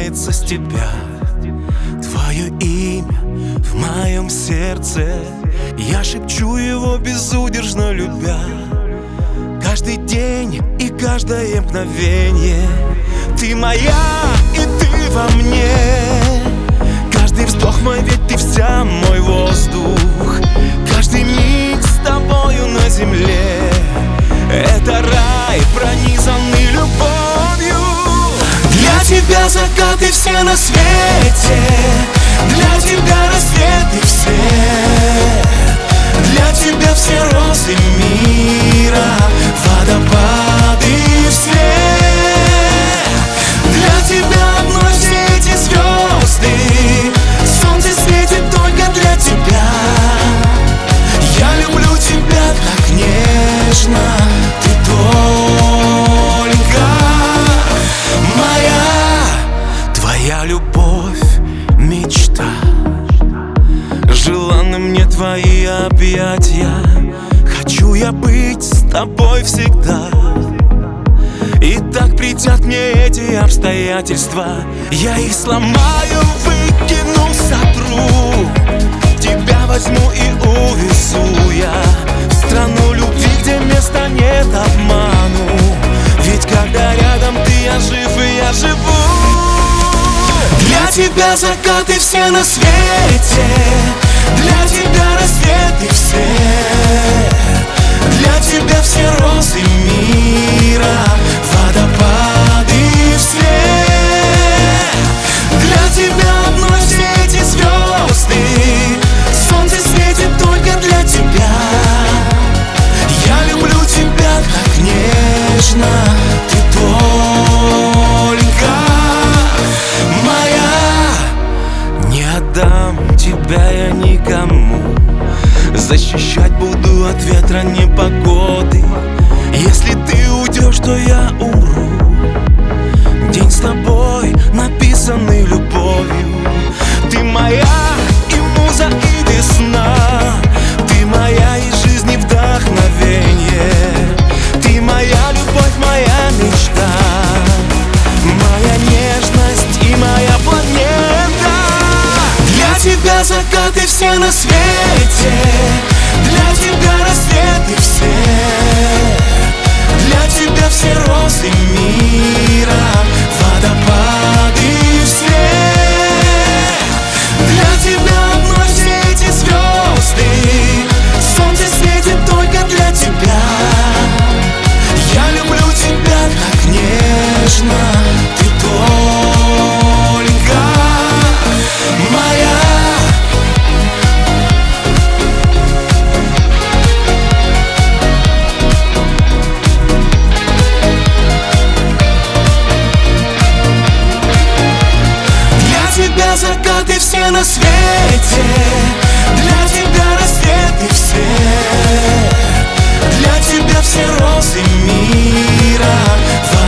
начинается с тебя. Твое имя в моем сердце, я шепчу его безудержно любя. Каждый день и каждое мгновение ты моя, и ты во мне. Каждый вздох мой, ведь ты вся мой воздух. Каждый миг с тобою на земле — это рай, пронизанный любовью. Для тебя закаты все на свете, для тебя рассветы все, для тебя все розы мира, водопады все. Для тебя одной все эти звезды, солнце светит только для тебя. Я люблю тебя так нежно, ты только моя. Твоя любовь — мечта, желанны мне твои объятия. Хочу я быть с тобой всегда. И так придят мне эти обстоятельства, я их сломаю, выкину, сотру. Тебя возьму и увезу я в страну любви, где места нет обману. Ведь когда рядом ты, я жив и я живу. Для тебя закаты все на свете, для тебя рассветы все, для тебя все розы мира, водопады все. Для тебя одной все эти звезды, солнце светит только для тебя. Я люблю тебя так нежно, ты только моя. Не отдам тебя я никому, защищать буду от ветра непогоды. Если ты уйдешь, то я умру. День с тобой написанный любовью. Ты моя и муза, и весна. Ты моя и жизни вдохновение. Ты моя любовь, моя мечта, моя нежность и моя планета. Для тебя закаты все на свете, для тебя рассветы все, для тебя все розы мира, водопады все. Для тебя одной все эти звезды, солнце светит только для тебя. Я люблю тебя так нежно, ты только моя. Закаты все на свете, для тебя рассветы все, для тебя все розы мира.